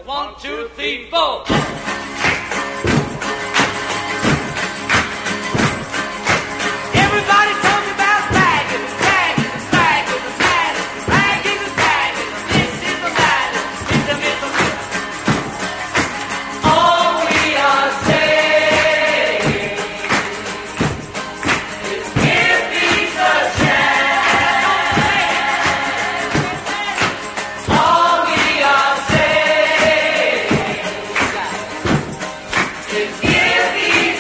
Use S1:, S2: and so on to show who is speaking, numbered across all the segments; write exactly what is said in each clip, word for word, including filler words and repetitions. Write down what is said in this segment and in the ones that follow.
S1: One, two, three, four. Everybody talking about bagging, bagging, bagging, bagging, bagging, bagging. This is the matter. It's a myth of myth. All we are saying is give peace a chance. All we are saying is give peace a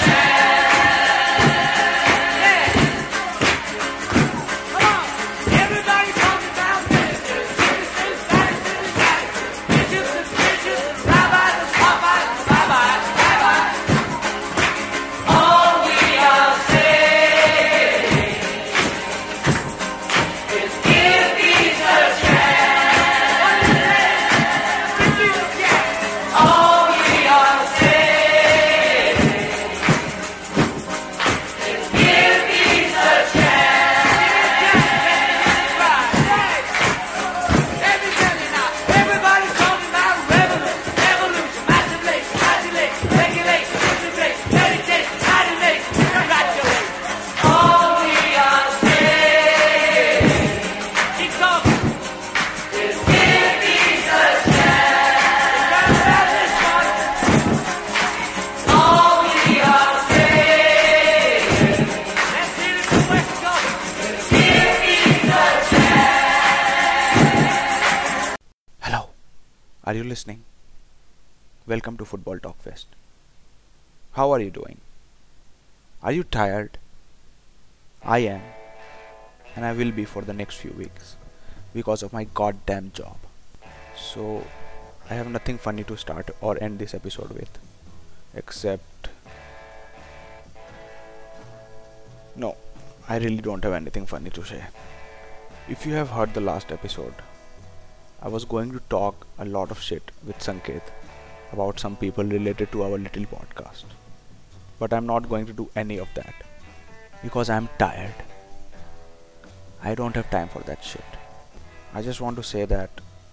S1: Everybody talking about ministers, ministers, Sadducees, Sadducees, bishops and bishops, rabbis and rabbis, rabbis, rabbis. All we are saying is give peace a chance. Give peace a chance. All we are saying is give peace a chance. Everybody's talking about revolution, evolution, masturbation, modulation, regulation, integration, meditation, animation, congratulations. All we are saying, keep talking, is give peace a chance. All we are saying, let's hear it from West Coast, give peace a chance.
S2: Hello, are you listening? Welcome to Football Talk Fest. How are you doing? Are you tired? I am, and I will be for the next few weeks because of my goddamn job. So, I have nothing funny to start or end this episode with, except. No, I really don't have anything funny to say. If you have heard the last episode, I was going to talk a lot of shit with Sanket about some people related to our little podcast. But I'm not going to do any of that because I'm tired. I don't have time for that shit. I just want to say that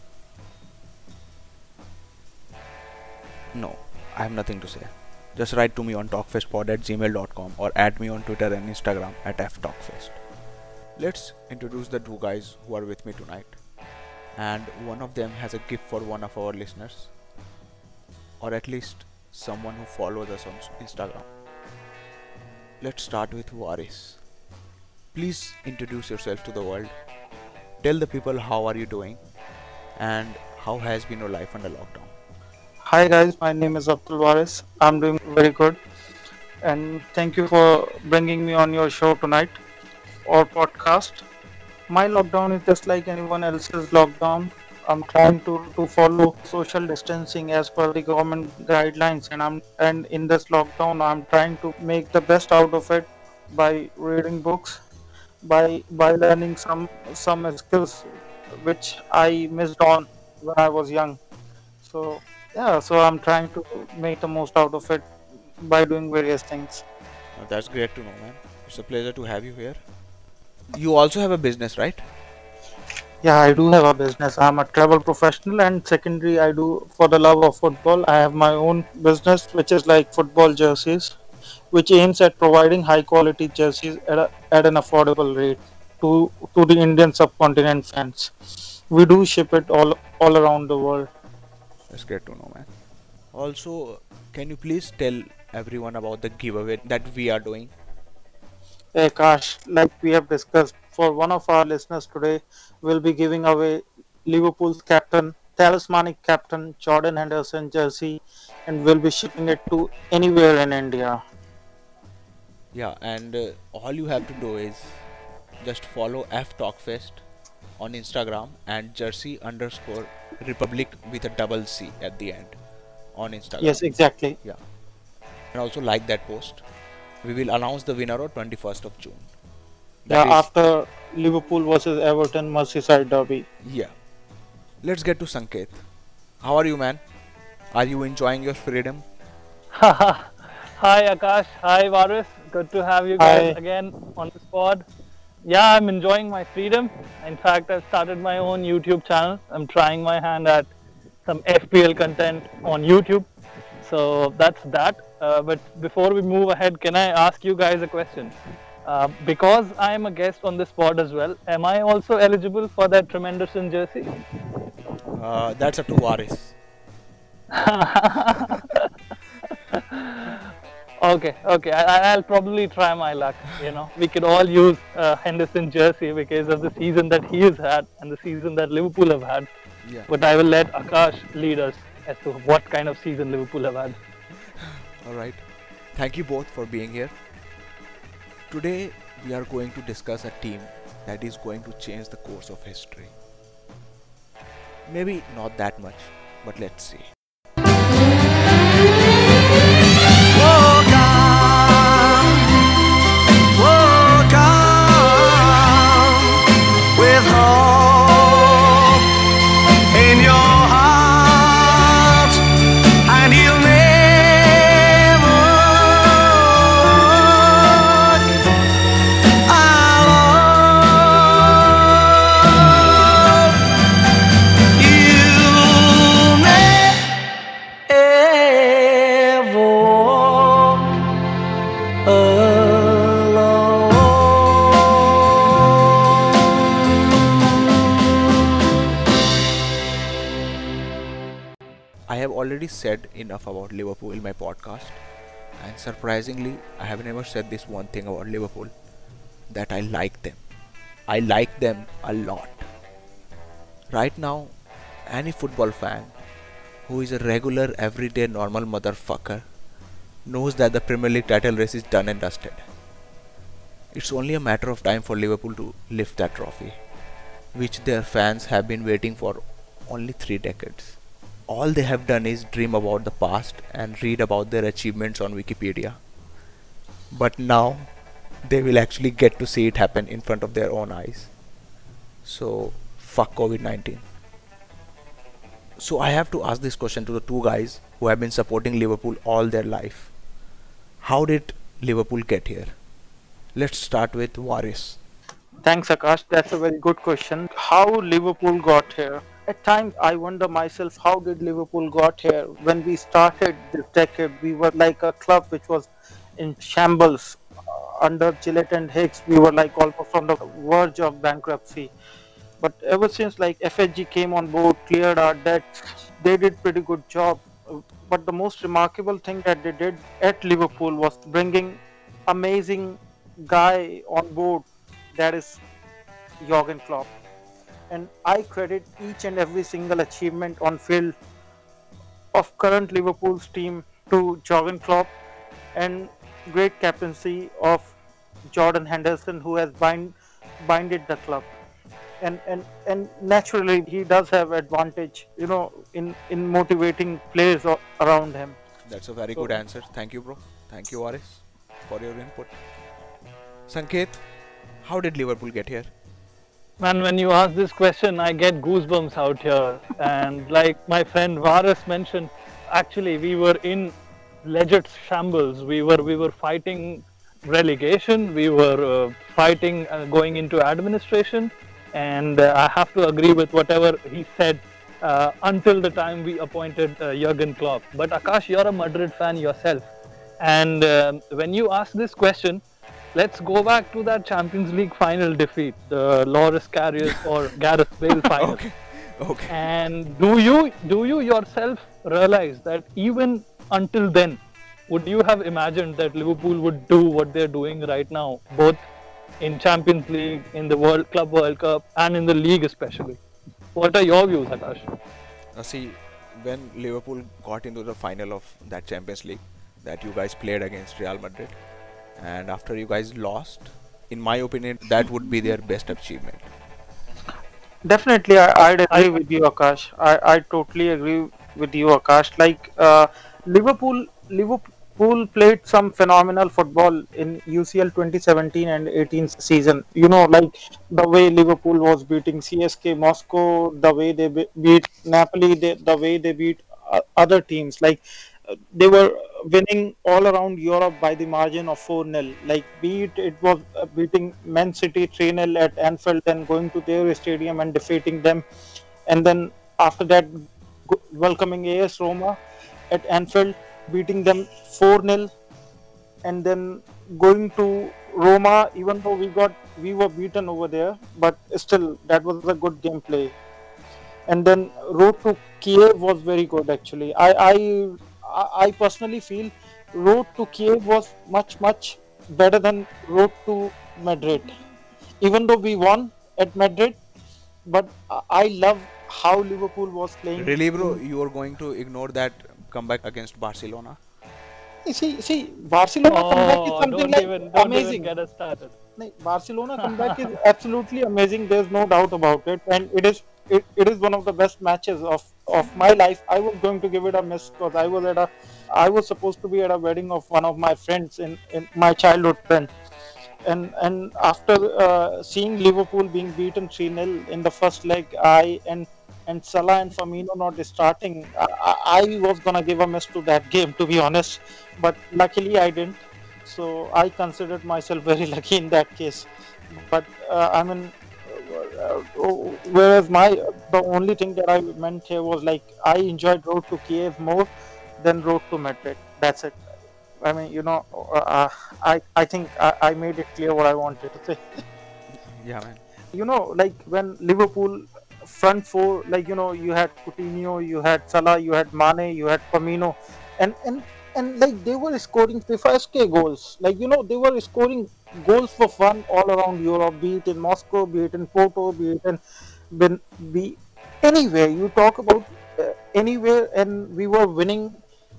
S2: no, I have nothing to say. Just write to me on talkfestpod at gmail dot com or add me on Twitter and Instagram at ftalkfest. Let's introduce the two guys who are with me tonight. And one of them has a gift for one of our listeners, or at least someone who follows us on Instagram. Let's start with Waris. Please introduce yourself to the world. Tell the people how are you doing and how has been your life under lockdown.
S3: Hi guys, my name is Abdul Waris. I'm doing very good, and thank you for bringing me on your show tonight or podcast. My lockdown is just like anyone else's lockdown. I'm trying to, to follow social distancing as per the government guidelines, and I'm and in this lockdown I'm trying to make the best out of it by reading books, by by learning some some skills which I missed on when I was young. So yeah, so I'm trying to make the most out of it by doing various things.
S2: Uh, that's great to know, man. It's a pleasure to have you here. You also have a business, right?
S3: Yeah, I do have a business. I'm a travel professional, and secondary, I do for the love of football. I have my own business, which is like football jerseys, which aims at providing high quality jerseys at, a, at an affordable rate to to the Indian subcontinent fans. We do ship it all all around the world.
S2: That's great to know, man. Also, can you please tell everyone about the giveaway that we are doing?
S3: Hey, Kash, like we have discussed, for one of our listeners today, we'll be giving away Liverpool's captain, talismanic captain Jordan Henderson jersey, and we'll be shipping it to anywhere in India.
S2: Yeah, and uh, all you have to do is just follow F Talkfest on Instagram and jersey underscore republic with a double C at the end on Instagram.
S3: Yes, exactly.
S2: Yeah. And also like that post. We will announce the winner on twenty-first of June. That
S3: Yeah,
S2: is-
S3: after Liverpool versus Everton Merseyside derby.
S2: Yeah. Let's get to Sanket. How are you, man? Are you enjoying your freedom?
S4: Hi Akash, hi Varus. Good to have you guys
S3: Hi.
S4: again on the pod. Yeah, I'm enjoying my freedom. In fact, I've started my own YouTube channel. I'm trying my hand at some F P L content on YouTube. So that's that. Uh, but before we move ahead, can I ask you guys a question? Uh, because I am a guest on this pod as well, am I also eligible for that Tremenderson jersey?
S2: Uh, that's up to Waris.
S4: Okay, okay. I, I'll probably try my luck. You know, we could all use uh, Henderson jersey because of the season that he has had and the season that Liverpool have had.
S2: Yeah.
S4: But I will let Akash lead us as to what kind of season Liverpool have had.
S2: All right. Thank you both for being here. Today we are going to discuss a team that is going to change the course of history. Maybe not that much, but let's see.
S1: Walk on, walk on, with hope in your heart, and you'll never walk alone. You'll never walk alone.
S2: I have already said enough about Liverpool in my podcast, and surprisingly, I have never said this one thing about Liverpool, that I like them. I like them a lot. Right now, any football fan who is a regular, everyday, normal motherfucker knows that the Premier League title race is done and dusted. It's only a matter of time for Liverpool to lift that trophy, which their fans have been waiting for only three decades. All they have done is dream about the past and read about their achievements on Wikipedia. But now they will actually get to see it happen in front of their own eyes. So fuck COVID nineteen. So I have to ask this question to the two guys who have been supporting Liverpool all their life. How did Liverpool get here? Let's start with Waris.
S3: Thanks, Akash. That's a very good question. How Liverpool got here? At times, I wonder myself, how did Liverpool got here? When we started this decade, we were like a club which was in shambles. Uh, under Gillett and Hicks, we were like almost on the verge of bankruptcy. But ever since like F H G came on board, cleared our debts, they did pretty good job. Uh, But the most remarkable thing that they did at Liverpool was bringing amazing guy on board, that is Jurgen Klopp. And I credit each and every single achievement on field of current Liverpool's team to Jurgen Klopp, and great captaincy of Jordan Henderson, who has bind binded the club. And, and and naturally he does have advantage, you know, in in motivating players a- around him.
S2: That's a very
S3: So-
S2: good answer. Thank you, bro. Thank you, Waris, for your input. Sanket, how did Liverpool get here?
S4: Man, when you ask this question, I get goosebumps out here. And like my friend Varas mentioned, actually we were in legit shambles. We were we were fighting relegation. We were uh, fighting uh, going into administration. And uh, I have to agree with whatever he said uh, until the time we appointed uh, Jurgen Klopp. But Akash, you're a Madrid fan yourself. And um when you ask this question, let's go back to that Champions League final defeat, the Loris Karius or Gareth Bale final.
S2: Okay, okay.
S4: And do you do you yourself realize that even until then, would you have imagined that Liverpool would do what they're doing right now, both in Champions League, in the World Club World Cup, and in the league especially? What are your views, Akash?
S2: Now see, when Liverpool got into the final of that Champions League that you guys played against Real Madrid, and after you guys lost, in my opinion, that would be their best achievement.
S3: Definitely, I, I'd agree with you, Akash. I, I totally agree with you, Akash. Like uh, Liverpool, Liverpool played some phenomenal football in U C L twenty seventeen and eighteen season. You know, like the way Liverpool was beating C S K Moscow, the way they be- beat Napoli, they, the way they beat uh, other teams. Like uh, they were winning all around Europe by the margin of four nil. Like be it, it was uh, beating Man City three nil at Anfield, then going to their stadium and defeating them, and then after that go- welcoming A S Roma at Anfield, beating them four nil, and then going to Roma, even though we got we were beaten over there, but still that was a good gameplay. And then road to Kiev was very good actually. I I I I personally feel road to Kiev was much much better than road to Madrid. Even though we won at Madrid, but I I love how Liverpool was playing.
S2: Really, bro, you are going to ignore that comeback against Barcelona?
S3: See, see, Barcelona comeback is
S4: Oh,
S3: something
S4: don't
S3: like
S4: even don't even
S3: amazing.
S4: get us started.
S3: No, Barcelona comeback is absolutely amazing. There's no doubt about it, and it is it, it is one of the best matches of of my life. I was going to give it a miss because I was at a I was supposed to be at a wedding of one of my friends in, in my childhood friend, and and after uh, seeing Liverpool being beaten three nil in the first leg, I and and Salah and Firmino not starting, I, I I was gonna give a miss to that game, to be honest, but luckily I didn't. So I considered myself very lucky in that case. But uh, I mean, uh, whereas my the only thing that I meant here was like I enjoyed Road to Kiev more than Road to Madrid. That's it. I mean, you know, uh, I I think I, I made it clear what I wanted to say.
S2: Yeah, man.
S3: You know, like when Liverpool front four, like you know, you had Coutinho, you had Salah, you had Mane, you had Firmino, and and and like they were scoring FIFA S K goals. Like you know, they were scoring goals for fun all around Europe, be it in Moscow, be it in Porto, be it in Ben- be anywhere. You talk about uh, anywhere, and we were winning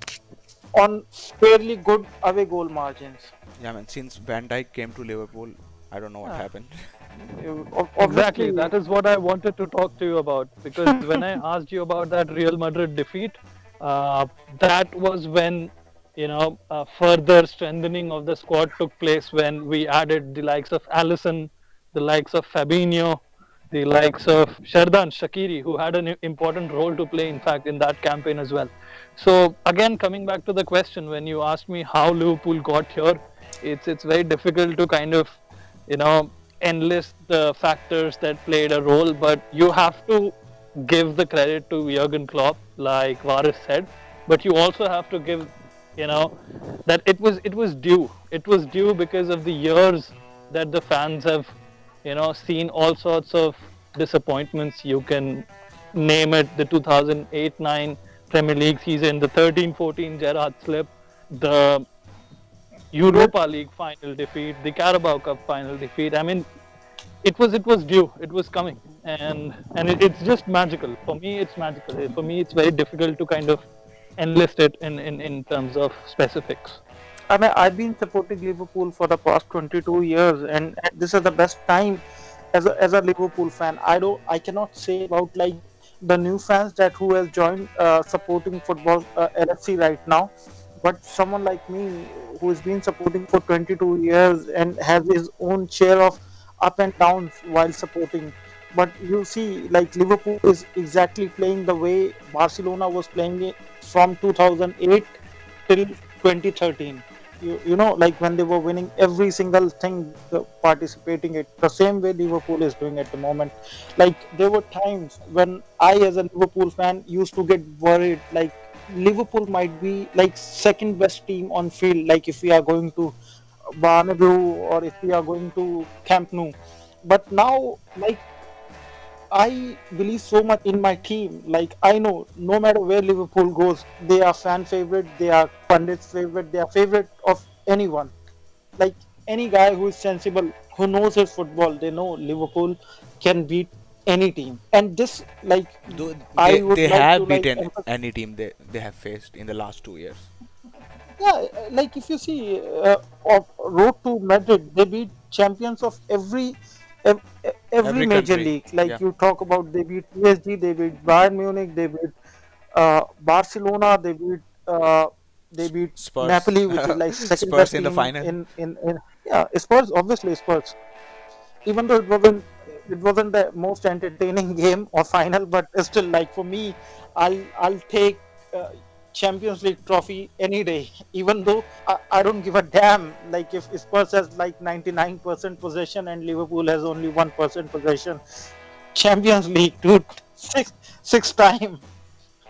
S3: on fairly good away goal margins.
S2: Yeah, man. Since Van Dijk came to Liverpool, I don't know what
S3: Yeah.
S2: happened.
S3: You- ob-
S4: Exactly,
S3: obviously,
S4: that is what I wanted to talk to you about because when I asked you about that Real Madrid defeat, uh, that was when you know uh, further strengthening of the squad took place when we added the likes of Allison, the likes of Fabinho, the likes of Sherdan Shaqiri, who had an i- important role to play, in fact, in that campaign as well. So again, coming back to the question, when you asked me how Liverpool got here, it's it's very difficult to kind of you know enlist the factors that played a role, but you have to give the credit to Jurgen Klopp, like Varis said, but you also have to give, you know, that it was it was due. It was due because of the years that the fans have, you know, seen all sorts of disappointments. You can name it: the two thousand eight nine Premier League season, the thirteen fourteen Gerrard slip, the Europa League final defeat, the Carabao Cup final defeat. I mean, it was it was due. It was coming, and and it, it's just magical. For me, it's magical. For me, it's very difficult to kind of enlist it in in, in terms of specifics.
S3: I mean, I've been supporting Liverpool for the past twenty-two years, and, and this is the best time as a, as a Liverpool fan. I don't, I cannot say about like the new fans that who has joined uh, supporting football uh, L F C right now, but someone like me who has been supporting for twenty-two years and has his own share of up and downs while supporting. But you see, like Liverpool is exactly playing the way Barcelona was playing it from two thousand eight till twenty thirteen. You, you know, like when they were winning every single thing, uh, participating it the same way Liverpool is doing at the moment. Like there were times when I, as a Liverpool fan, used to get worried. Like Liverpool might be like second best team on field. Like if we are going to Bernabeu or if we are going to Camp Nou. But now, like I believe so much in my team. Like I know, no matter where Liverpool goes, they are fan favorite, they are pundits favorite, they are favorite of anyone. Like any guy who is sensible, who knows his football, they know Liverpool can beat any team. And this, like,
S2: Though
S3: I
S2: they,
S3: would
S2: they
S3: like
S2: have
S3: to like
S2: beaten
S3: emphasize.
S2: any team they, they have faced in the last two years.
S3: Yeah, like if you see uh, of road to Madrid, they beat champions of every ev- every
S2: Every
S3: major
S2: country.
S3: league. Like
S2: Yeah.
S3: you talk about, they beat P S G, they beat Bayern Munich, they beat uh, Barcelona, they beat uh, they beat
S2: Spurs.
S3: Napoli, which is like second
S2: Spurs
S3: best
S2: in the
S3: team
S2: final.
S3: in, in in yeah Spurs, obviously Spurs. Even though it wasn't it wasn't the most entertaining game or final, but still, like for me, I'll I'll take uh, Champions League trophy any day. Even though I, I don't give a damn. Like if Spurs has like ninety-nine percent possession and Liverpool has only one percent possession, Champions League, dude, six six time.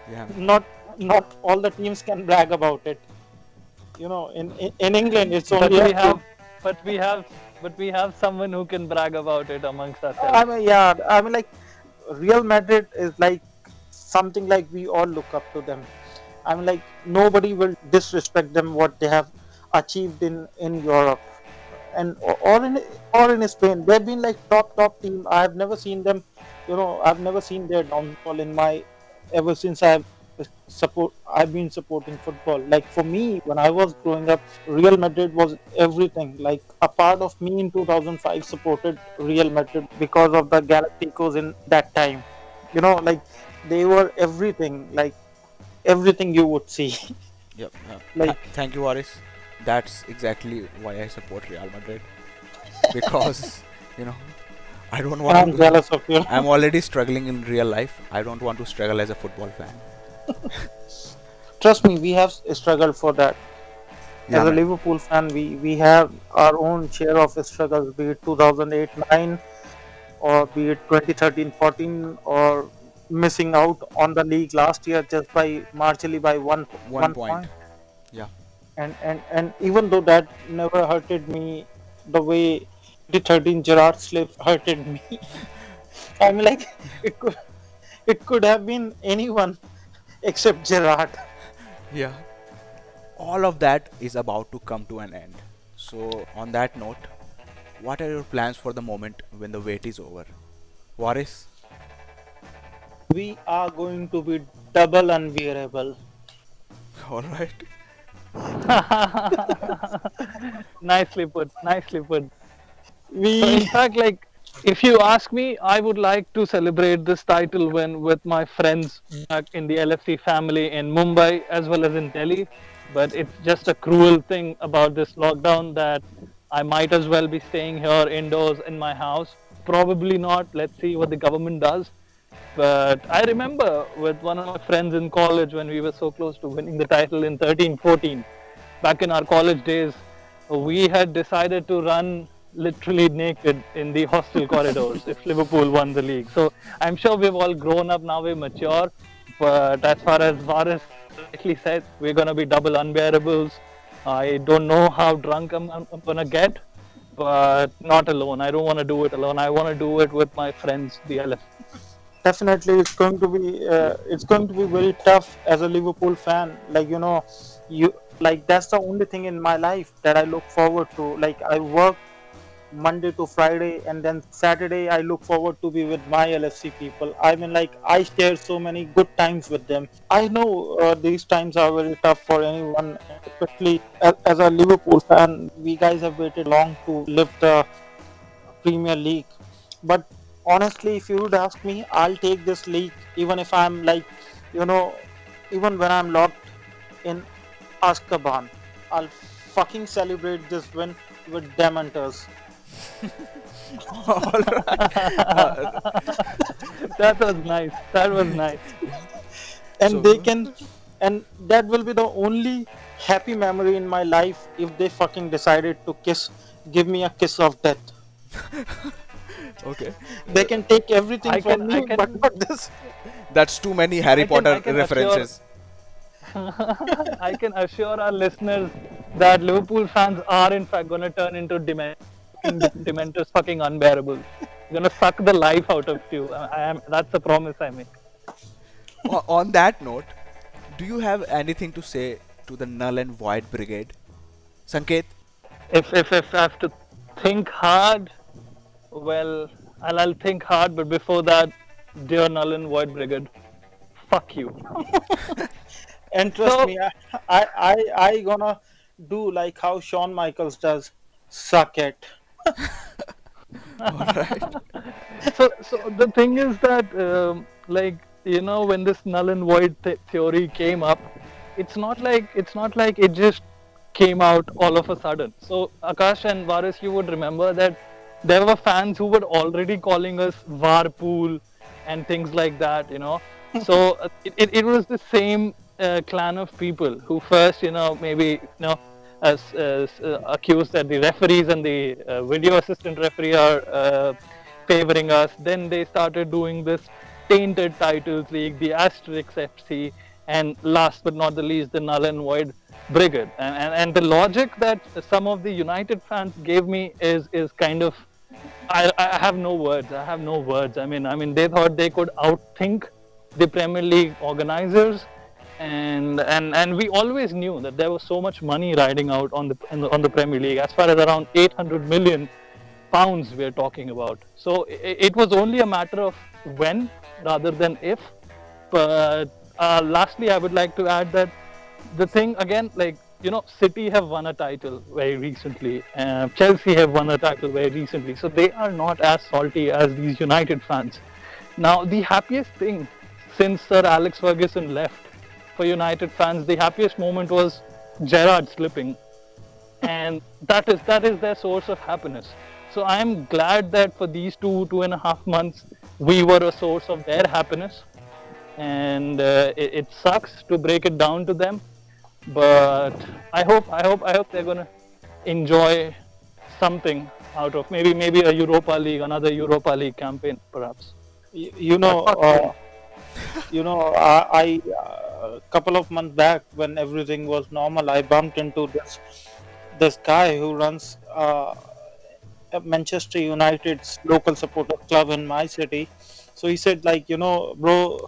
S2: Yeah.
S3: Not not all the teams can brag about it. You know, in in, in England, it's
S4: But
S3: only
S4: we
S3: a
S4: have, but we have, but we have someone who can brag about it amongst
S3: I
S4: ourselves.
S3: mean, yeah, I mean, like Real Madrid is like something like we all look up to them. I mean, like nobody will disrespect them what they have achieved in in Europe and or in or in Spain. They've been like top top team. I have never seen them. You know, I've never seen their downfall in my ever since I've support. I've been supporting football. Like for me, when I was growing up, Real Madrid was everything. Like a part of me in two thousand five supported Real Madrid because of the Galacticos in that time. You know, like they were everything. Like everything you would see.
S2: Yep. Uh,
S3: Like
S2: th- thank you, Aris. That's exactly why I support Real Madrid because you know I don't want
S3: I'm
S2: to.
S3: jealous of you.
S2: I'm already struggling in real life. I don't want to struggle as a football fan.
S3: Trust me, we have struggled for that.
S2: Yeah,
S3: As a
S2: man.
S3: Liverpool fan, we, we have our own share of struggles, be it two thousand eight nine or be it twenty thirteen fourteen or missing out on the league last year just by marginally by one
S2: One
S3: one
S2: point.
S3: point.
S2: Yeah.
S3: And, and, and even though that never hurted me the way twenty thirteen Gerard slip hurted me. I mean, like it could it could have been anyone except Gerard.
S2: Yeah. All of that is about to come to an end. So, on that note, what are your plans for the moment when the wait is over? Waris?
S3: We are going to be double unbearable.
S2: Alright.
S4: Nicely put. Nicely put. So in
S3: We
S4: fact, like, if you ask me, I would like to celebrate this title win with my friends back in the L F C family in Mumbai as well as in Delhi. But it's just a cruel thing about this lockdown that I might as well be staying here indoors in my house. Probably not. Let's see what the government does. But I remember with one of my friends in college when we were so close to winning the title in thirteen fourteen, back in our college days, we had decided to run literally naked in the hostel corridors if Liverpool won the league. So I'm sure we've all grown up now, we're mature. But as far as Varis rightly said, we're going to be double unbearables. I don't know how drunk I'm, I'm going to get, but not alone. I don't want to do it alone. I want to do it with my friends, the L F.
S3: definitely it's going to be uh, it's going to be very tough as a Liverpool fan. Like you know, you like that's the only thing in my life that I look forward to. Like I work Monday to Friday, and then Saturday I look forward to be with my L F C people. I mean, like I share so many good times with them. I know uh, these times are very tough for anyone, especially as, as a Liverpool fan. We guys have waited long to lift the Premier League, but honestly, if you would ask me, I'll take this league even if I'm like, you know, even when I'm locked in Azkaban. I'll fucking celebrate this win with Dementors.
S2: Alright. Uh,
S4: That was nice. That was nice.
S3: And
S2: So-
S3: they can, and that will be the only happy memory in my life if they fucking decided to kiss, give me a kiss of death.
S2: okay.
S3: They can take everything
S4: I
S3: from
S4: can-
S3: me,
S4: I can-
S3: but not this.
S2: That's too many Harry
S4: I can-
S2: Potter
S4: I can
S2: references.
S4: I can assure our listeners that Liverpool fans are in fact going to turn into dement- Dementors fucking unbearable. Going to suck the life out of you. I I am. That's a promise I make.
S2: O- on that note, do you have anything to say to the Null and Void Brigade? Sanket?
S4: If if if I have to think hard, well, I'll, I'll think hard. But before that, dear Null and Void Brigade, fuck you.
S3: And trust
S4: So-
S3: me, I, I, I, I gonna do like how Shawn Michaels does. Suck it.
S2: Alright.
S4: so so the thing is that um, like you know when this null and void th- theory came up, it's not like it's not like it just came out all of a sudden. So Akash and Varis, you would remember that there were fans who were already calling us Varpool and things like that, you know. So uh, it, it, it was the same uh, clan of people who first, you know, maybe you know as, as uh, accused that the referees and the uh, video assistant referee are uh, favoring us. Then they started doing this tainted titles league, the Asterix F C, and last but not the least, the Null and Void Brigade. And, and and the logic that some of the United fans gave me is is kind of, I, I have no words. I have no words. I mean, I mean, they thought they could outthink the Premier League organizers, and and and we always knew that there was so much money riding out on the, on the on the Premier League. As far as around eight hundred million pounds we're talking about. So it, it was only a matter of when rather than if. But uh, lastly, I would like to add that the thing again, like, you know, City have won a title very recently. Uh, Chelsea have won a title very recently. So they are not as salty as these United fans. Now, the happiest thing since Sir Alex Ferguson left for United fans, the happiest moment was Gerrard slipping. And that is that is their source of happiness. So I am glad that for these two, two and a half months, we were a source of their happiness. And uh, it, it sucks to break it down to them. But I hope, I hope, I hope they're gonna enjoy something out of maybe, maybe a Europa League, another Europa League campaign, perhaps.
S3: You, you know, uh, you know, I, I uh, couple of months back when everything was normal, I bumped into this this guy who runs uh, Manchester United's local supporter club in my city. So he said, like, you know, bro,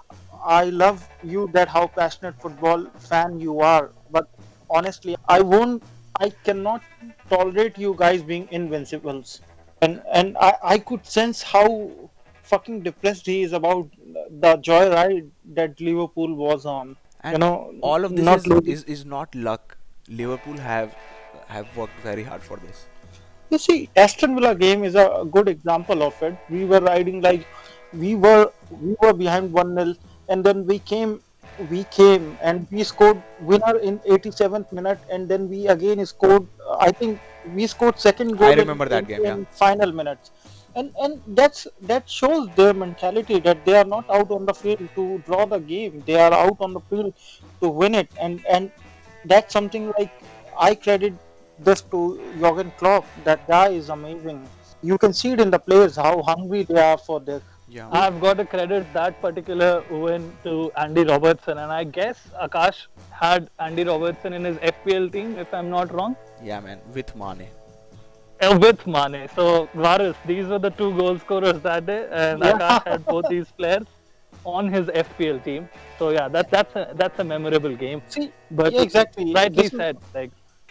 S3: I love you that how passionate football fan you are, but honestly, I won't, I cannot tolerate you guys being invincibles. And and I, I could sense how fucking depressed he is about the joyride that Liverpool was on.
S2: And
S3: you know,
S2: all of this
S3: not
S2: is,
S3: losing.
S2: is is not luck. Liverpool have have worked very hard for this.
S3: You see, Aston Villa game is a good example of it. We were riding like we were we were behind one nil, and then we came we came and we scored winner in eighty-seventh minute, and then we again scored. uh, I think we scored second goal.
S2: I remember
S3: in,
S2: that
S3: in,
S2: game, yeah.
S3: in final minutes, and and that's that shows their mentality that they are not out on the field to draw the game. They are out on the field to win it, and and that's something like I credit this to Jurgen Klopp. That guy is amazing. You can see it in the players how hungry they are for this.
S2: Yeah.
S4: I've got to credit that particular win to Andy Robertson, and I guess Akash had Andy Robertson in his F P L team, if I'm not wrong,
S2: Yeah, man, with Mane.
S4: uh, with Mane. So, Varis, these were the two goal scorers that day, and
S3: Yeah.
S4: Akash had both these players on his F P L team. So, yeah, that, that's a that's a memorable game.
S3: See,
S4: But
S3: yeah, exactly.
S4: rightly
S3: This is-
S4: said, like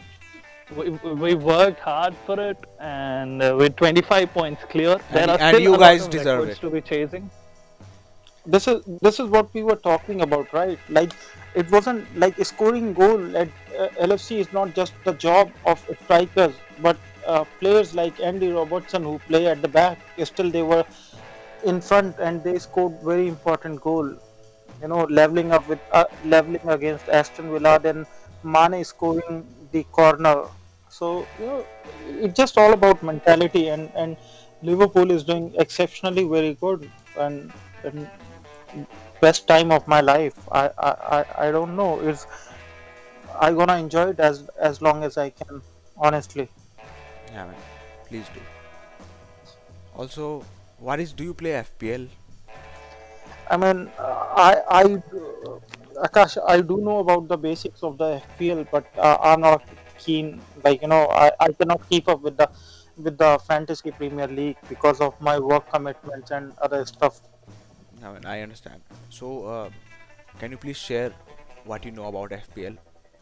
S4: we, we worked hard for it, and uh, with twenty-five points clear, there are
S2: and
S4: still
S2: you
S4: a lot
S2: guys
S4: of
S2: deserve
S4: records
S2: it.
S4: to be chasing.
S3: this is this is what we were talking about, right? Like it wasn't like scoring goal at uh, L F C is not just the job of strikers, but uh, players like Andy Robertson who play at the back. Still, they were in front and they scored very important goal. You know, leveling up with uh, leveling against Aston Villa, then Mane scoring the corner. So you know, it's just all about mentality, and and Liverpool is doing exceptionally very good, and, and best time of my life. I, I, I, I don't know. It's I gonna enjoy it as as long as I can. Honestly,
S2: Yeah, man, please do. Also, what is? Do you play F P L?
S3: I mean, uh, I I uh, Akash, I do know about the basics of the F P L, but uh, I'm not keen. Like you know, I, I cannot keep up with the with the fantasy Premier League because of my work commitments and other stuff.
S2: I mean, I understand. So, uh, can you please share what you know about F P L?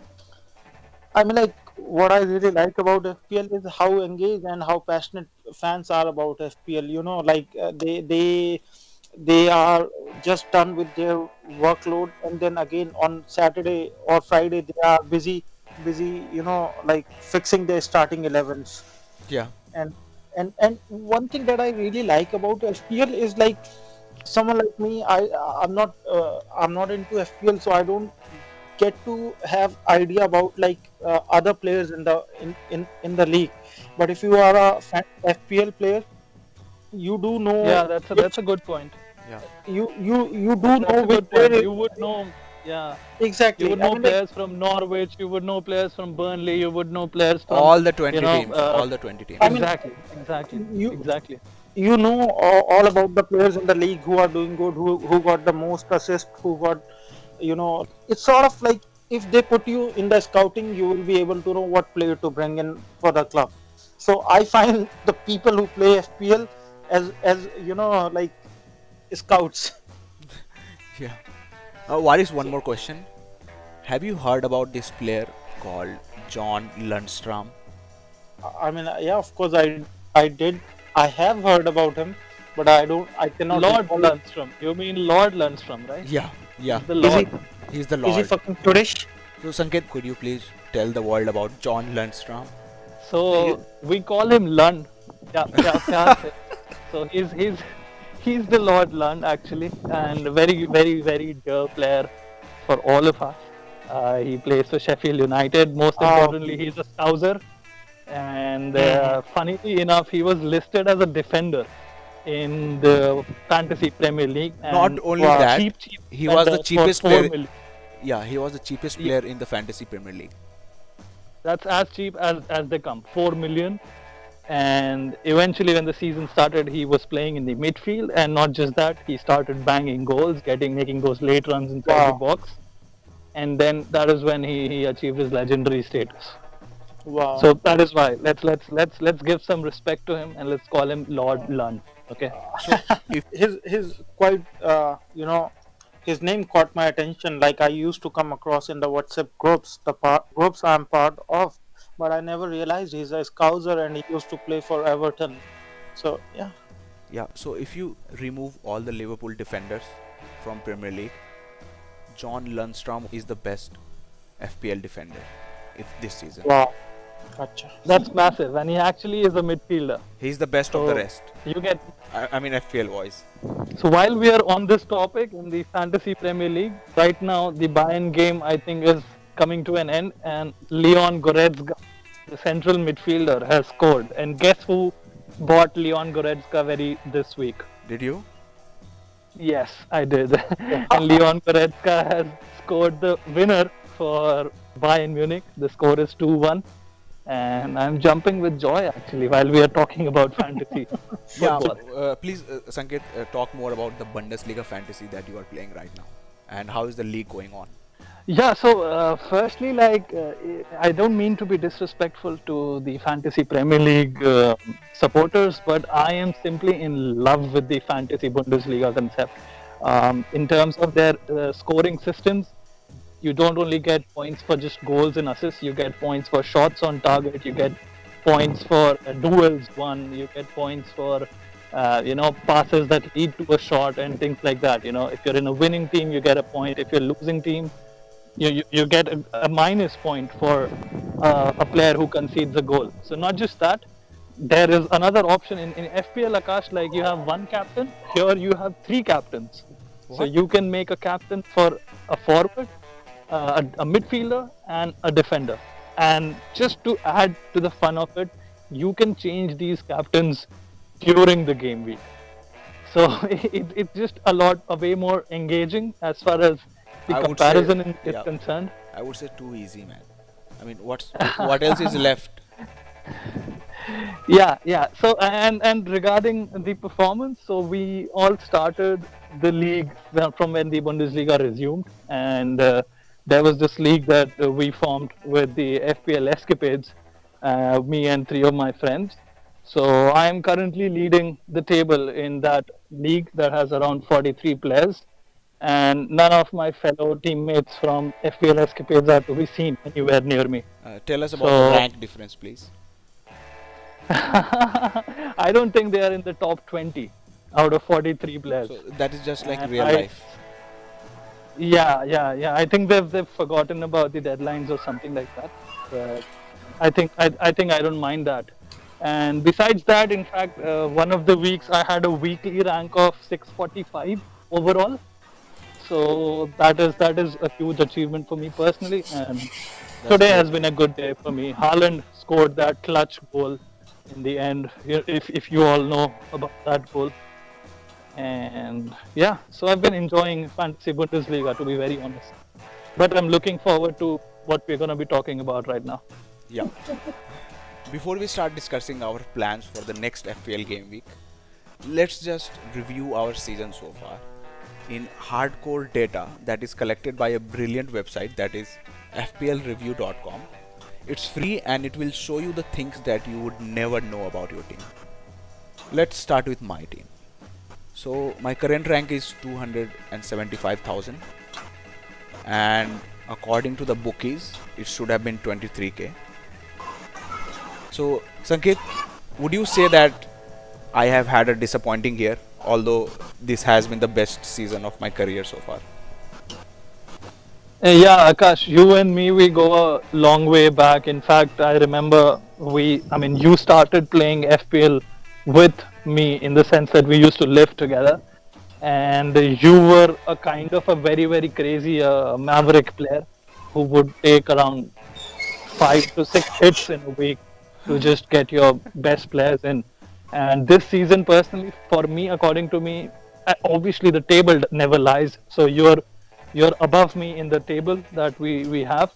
S3: I mean, like, what I really like about F P L is how engaged and how passionate fans are about F P L. You know, like uh, they they they are just done with their workload, and then again on Saturday or Friday they are busy busy. You know, like fixing their starting elevens.
S2: Yeah.
S3: And and and one thing that I really like about F P L is like someone like me. I I'm not uh, I'm not into F P L, so I don't get to have idea about like uh, other players in the in, in in the league. But if you are a fan F P L player, you do know.
S4: Yeah, that's a,
S3: which-
S4: that's a good point.
S2: Yeah.
S3: you you you do
S4: That's
S3: know
S4: a
S3: which
S4: good point.
S3: player
S4: You would know, yeah.
S3: exactly.
S4: You would
S3: I
S4: know
S3: mean, like,
S4: players from Norwich. You would know players from Burnley. You would know players from
S2: All the twenty
S4: you know,
S2: teams.
S4: uh,
S2: all the twenty teams.
S3: I mean-
S4: exactly, exactly,
S3: you-
S4: exactly.
S3: you know all, all about the players in the league who are doing good, who who got the most assists, who got, you know, it's sort of like if they put you in the scouting, you will be able to know what player to bring in for the club. So I find the people who play F P L as as you know like scouts.
S2: Yeah. Uh, what is one more question? Have you heard about this player called John Lundstrom?
S3: I mean, yeah, of course, I I did. I have heard about him, but I don't. I cannot.
S4: Lord
S3: recall-
S4: Lundstrom. You mean Lord Lundstrom, right?
S2: Yeah, yeah.
S4: The
S3: Is he
S4: Lord.
S2: He's the
S3: is he
S2: Lord.
S3: fucking British?
S2: So Sanket, could you please tell the world about John Lundstrom?
S4: So we call him Lund. Yeah, yeah, प्यार से. So he's he's he's the Lord Lund actually, and very very very dear player for all of us. Uh, he plays for Sheffield United. Most
S3: Ah,
S4: importantly, he's a Scouser. And uh, funnily enough, he was listed as a defender in the Fantasy Premier League.
S2: Not
S4: and
S2: only
S3: wow.
S2: that,
S4: cheap, cheap
S2: he was the
S4: defender for
S2: cheapest
S4: four
S2: player.
S4: million.
S2: Yeah, he was the cheapest
S4: Ye-
S2: player in the Fantasy Premier League.
S4: That's as cheap as, as they come, four million. And eventually, when the season started, he was playing in the midfield, and not just that, he started banging goals, getting making those late runs inside the
S3: Wow.
S4: box. And then that is when he, he achieved his legendary status.
S3: Wow.
S4: So that is why let's let's let's let's give some respect to him and let's call him Lord Lund. Okay.
S2: So if
S3: his his quite uh, you know his name caught my attention. Like I used to come across in the WhatsApp groups, the part, groups I'm part of, but I never realized he's a Scouser and he used to play for Everton. So yeah,
S2: yeah, so if you remove all the Liverpool defenders from Premier League, John Lundstrom is the best F P L defender if this season.
S3: wow, gotcha.
S4: That's massive, and he actually is a midfielder.
S2: He's the best of the
S4: So-
S2: rest.
S4: You get
S2: I, I mean F P L wise.
S4: so while we are on this topic in the Fantasy Premier League, right now the Bayern game I think is coming to an end, and Leon Goretzka, the central midfielder, has scored. And guess who bought Leon Goretzka very this week?
S2: Did you?
S4: Yes, I did. And Leon Goretzka has scored the winner for Bayern Munich. The score is two one. And I'm jumping with joy actually while we are talking about fantasy
S2: Yeah.
S4: football.
S2: Uh, please, uh, Sanket, uh, talk more about the Bundesliga fantasy that you are playing right now, and how is the league going on?
S4: Yeah, so uh, firstly, like, uh, I don't mean to be disrespectful to the Fantasy Premier League uh, supporters, but I am simply in love with the Fantasy Bundesliga concept. Um, in terms of their uh, scoring systems, you don't only get points for just goals and assists, you get points for shots on target, you get points for uh, duels won, you get points for uh, you know, passes that lead to a shot and things like that. You know, if you're in a winning team, you get a point. If you're losing team, you, you, you get a, a minus point for uh, a player who concedes a goal. So not just that, there is another option in, in F P L, Akash, like you have one captain, here you have three captains. So you can make a captain for a forward, uh, a, a midfielder and a defender. And just to add to the fun of it, you can change these captains during the game week. So it, it's just a lot, a way more engaging as far as the
S2: I would
S4: comparison
S2: say-
S4: is
S2: yeah.
S4: concerned.
S2: I would say too easy, man. I mean, what's what else is left?
S4: Yeah, yeah. So and and regarding the performance, so we all started the league well, from when the Bundesliga resumed, and uh, there was this league that uh, we formed with the F P L Escapades, uh, me and three of my friends. So I am currently leading the table in that league that has around forty-three players, and none of my fellow teammates from F P L Escapades are to be seen anywhere near me.
S2: Uh, tell us about
S4: So-
S2: the rank difference, please.
S4: I don't think they are in the top twenty out of forty-three players.
S2: So that is just like
S4: And
S2: real
S4: I-
S2: life.
S4: Yeah, yeah, yeah. I think they've they've forgotten about the deadlines or something like that. But I think I, I think I don't mind that. And besides that, in fact, uh, one of the weeks I had a weekly rank of six forty-five overall. So that is that is a huge achievement for me personally. And today
S2: great.
S4: has been a good day for me. Haaland scored that clutch goal in the end. If if you all know about that goal. And yeah, so I've been enjoying Fantasy Bundesliga, to be very honest. But I'm looking forward to what we're going to be talking about right now.
S2: Yeah. Before we start discussing our plans for the next F P L game week, let's just review our season so far in hardcore data that is collected by a brilliant website, that is f p l review dot com. It's free and it will show you the things that you would never know about your team. Let's start with my team. So my current rank is two hundred seventy-five thousand, and according to the bookies it should have been twenty-three k. So Sanket, would you say that I have had a disappointing year, although this has been the best season of my career so far?
S4: Uh, yeah, Akash, you and me, we go a long way back. In fact, I remember we, I mean, you started playing F P L with me in the sense that we used to live together. And you were a kind of a very, very crazy uh, maverick player who would take around five to six hits in a week to just get your best players in. And this season, personally, for me, according to me, uh, obviously the table never lies. So you're you're above me in the table that we we have,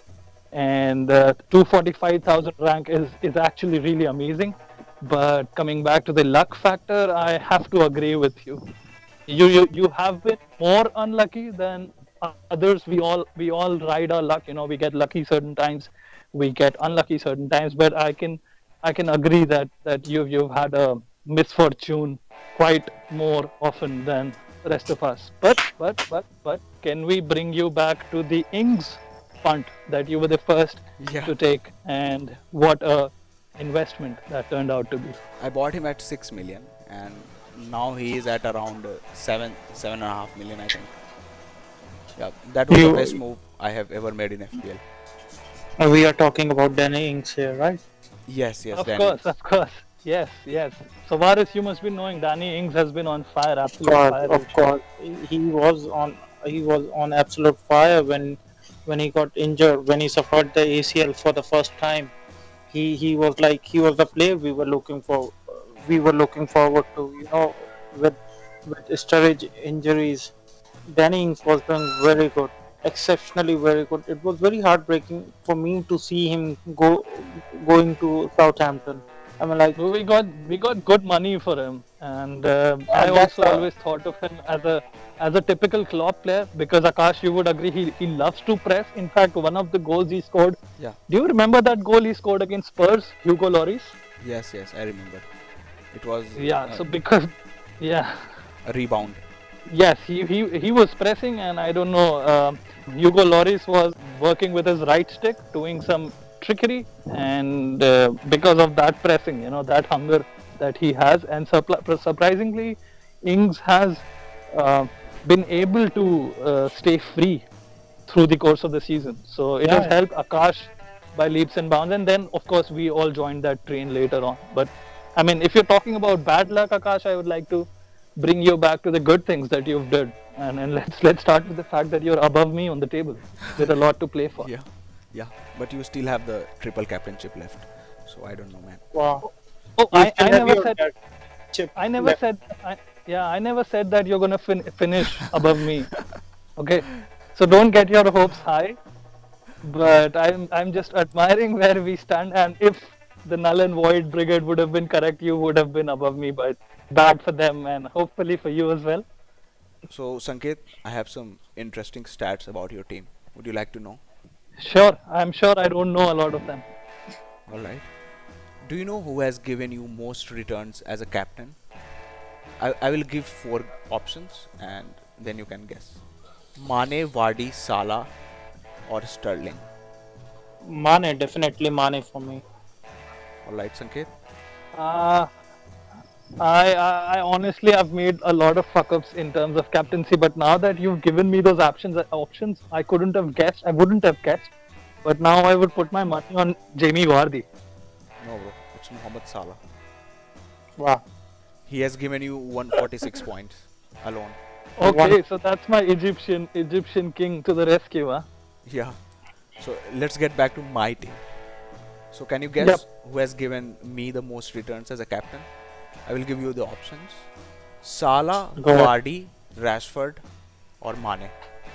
S4: and uh, two hundred forty-five thousand rank is is actually really amazing. But coming back to the luck factor, I have to agree with you. You you, you have been more unlucky than others. We all we all ride our luck. You know, we get lucky certain times, we get unlucky certain times. But I can I can agree that that you've you've had a misfortune quite more often than the rest of us. But but but but can we bring you back to the Ings punt that you were the first
S2: Yeah.
S4: to take, and what a investment that turned out to be.
S2: I bought him at six million, and now he is at around uh, seven, seven and a half million, I think. Yeah, that was
S3: You-
S2: the best move I have ever made in F P L.
S3: Uh, We are talking about Danny Ings here, right?
S2: Yes, yes,
S4: Of
S2: Danny.
S4: course, of course. Yes, yes. So Varis, you must be knowing Danny Ings has been on fire,
S3: Of
S4: absolute
S3: course,
S4: fire.
S3: of course. He- He was on he was on absolute fire when when he got injured, when he suffered the A C L for the first time. He he was like he was the player we were looking for. We were looking forward to, you know, with with storage injuries. Danny Ings was doing very good, exceptionally very good. It was very heartbreaking for me to see him go going to Southampton. I mean, like,
S4: So we got we got good money for him, and uh, I
S3: And that's,
S4: also
S3: uh,
S4: always thought of him as a as a typical Klopp player, because Akash, you would agree, he he loves to press. In fact, one of the goals he scored.
S2: Yeah.
S4: Do you remember that goal he scored against Spurs, Hugo Lloris?
S2: Yes, yes, I remember. It was
S4: Yeah.
S2: uh,
S4: So because, yeah.
S2: a rebound.
S4: Yes, he, he he was pressing, and I don't know. Um, Hugo Lloris was working with his right stick, doing some trickery, and uh, because of that pressing, you know, that hunger that he has, and surpri- surprisingly, Ings has uh, been able to uh, stay free through the course of the season. So it has
S3: Yeah.
S4: helped Akash by leaps and bounds, and then of course we all joined that train later on. But I mean, if you're talking about bad luck, Akash, I would like to bring you back to the good things that you've did, and, and let's let's start with the fact that you're above me on the table with a lot to play for.
S2: Yeah, yeah. But you still have the triple captainship left. So I don't know, man.
S3: wow.
S4: Oh,
S3: You
S4: I,
S3: still
S4: I
S3: have
S4: never
S3: your
S4: said
S3: that chip
S4: I never
S3: left.
S4: said I, yeah I never said that you're gonna fin- finish above me. Okay, so don't get your hopes high. But I'm I'm just admiring where we stand, and if the null and void brigade would have been correct, you would have been above me. But bad for them, and hopefully for you as well.
S2: So Sanket, I have some interesting stats about your team. Would you like to know?
S4: Sure, I'm sure I don't know a lot of them.
S2: All right. Do you know who has given you most returns as a captain? I, I will give four options and then you can guess. Mane, Vardy, Salah, or Sterling.
S3: Mane, definitely Mane for me.
S2: All right, Sanket.
S4: Uh, I, I I honestly have made a lot of fuck ups in terms of captaincy, but now that you've given me those options, options, I couldn't have guessed. I wouldn't have guessed. But now I would put my money on Jamie Vardy.
S2: No, bro. It's Mohamed Salah.
S3: Wow.
S2: He has given you one hundred forty-six points alone.
S4: Okay, so that's my Egyptian Egyptian king to the rescue, huh?
S2: Yeah. So let's get back to my team. So can you guess
S4: Yep.
S2: who has given me the most returns as a captain? I will give you the options. Salah,
S3: Go ahead.
S2: Vardy, Rashford, or Mane.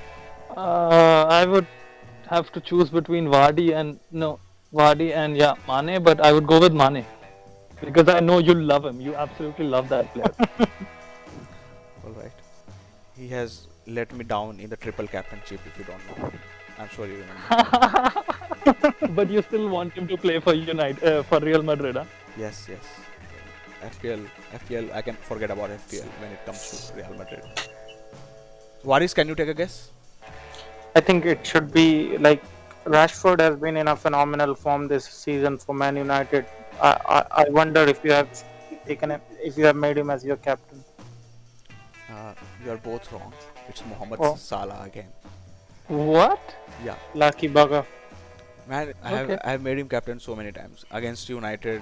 S4: Uh, I would have to choose between Vardy and no Vardy and yeah Mane, but I would go with Mane. because I know you love him. You absolutely love that player.
S2: All right. He has let me down in the triple captainship. If you don't know, I'm sure you remember.
S4: But you still want him to play for United, uh, for Real Madrid, huh?
S2: Yes, yes. F P L, F P L. I can forget about F P L when it comes to Real Madrid. Waris, can you take a guess?
S3: I think it should be like Rashford has been in a phenomenal form this season for Man United. I, I, I wonder if you have taken him, if you have made him as your captain.
S2: Uh, you are both wrong. It's Mohamed
S3: Oh.
S2: Salah again.
S4: What?
S2: Yeah,
S3: Lucky bugger.
S2: man. I have
S4: Okay.
S2: I have made him captain so many times against United,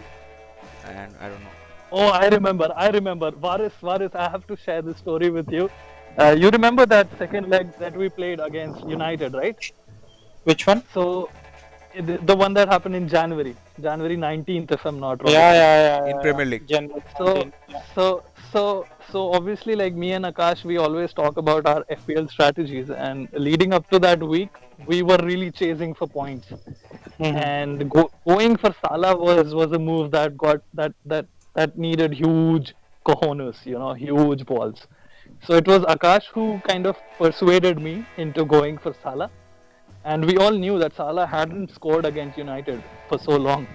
S2: and I don't know.
S4: Oh, I remember. I remember. Varis, Varis, I have to share this story with you. Uh, you remember that second leg that we played against United, right?
S3: Which one?
S4: So, the, the one that happened in January, January nineteenth, if I'm not wrong.
S3: Yeah, yeah, yeah.
S2: In
S3: yeah,
S2: Premier
S3: yeah.
S2: League.
S3: January
S4: So,
S3: nineteenth, yeah.
S4: so, so, so obviously, like me and Akash, we always talk about our F P L strategies, and leading up to that week, we were really chasing for points.
S3: Mhm.
S4: And go, going for Salah was was a move that got that that that needed huge cojones, you know, huge balls. So it was Akash who kind of persuaded me into going for Salah, and we all knew that Salah hadn't scored against United for so long.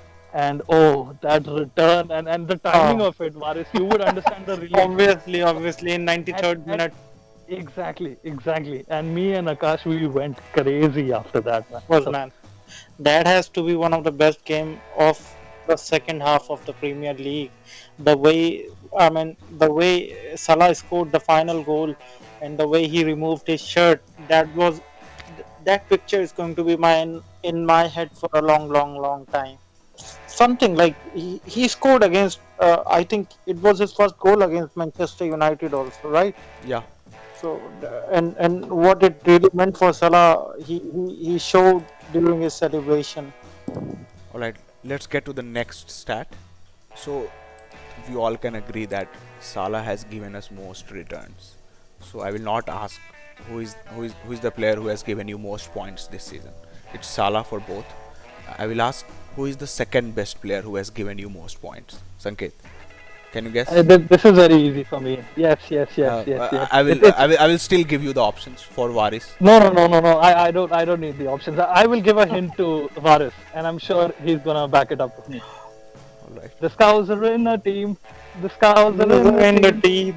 S4: And oh, that return and, and the timing
S3: Oh.
S4: of it, Varis, you would understand the relief.
S3: Obviously, obviously, in ninety-third
S4: At- at-
S3: minute
S4: Exactly, exactly. And me and Akash, we went crazy after that, man.
S3: was
S4: So-
S3: man. That has to be one of the best game of the second half of the Premier League. The way I mean, the way Salah scored the final goal, and the way he removed his shirt. That was that picture is going to be mine in my head for a long, long, long time. Something like he, he scored against. Uh, I think it was his first goal against Manchester United, also, right?
S2: Yeah.
S3: So uh, and and what it really meant for Salah, he, he, he showed during his celebration.
S2: All right. Let's get to the next stat. So we all can agree that Salah has given us most returns. So I will not ask who is who is who is the player who has given you most points this season. It's Salah for both. I will ask who is the second best player who has given you most points. Sanket, can you guess?
S4: Uh, th- this is very easy for me. Yes, yes, yes,
S2: Uh,
S4: yes,
S2: I-
S4: yes.
S2: I will
S4: It- it-
S2: I will I will still give you the options for Varis.
S4: no, no, no, no, no. I, I don't, I don't need the options. I, I will give a hint to Varis, and I'm sure he's gonna back it up with me.
S2: All right.
S4: The Scouts are in a team. The Scouts are in a
S3: In the
S4: team.
S3: team.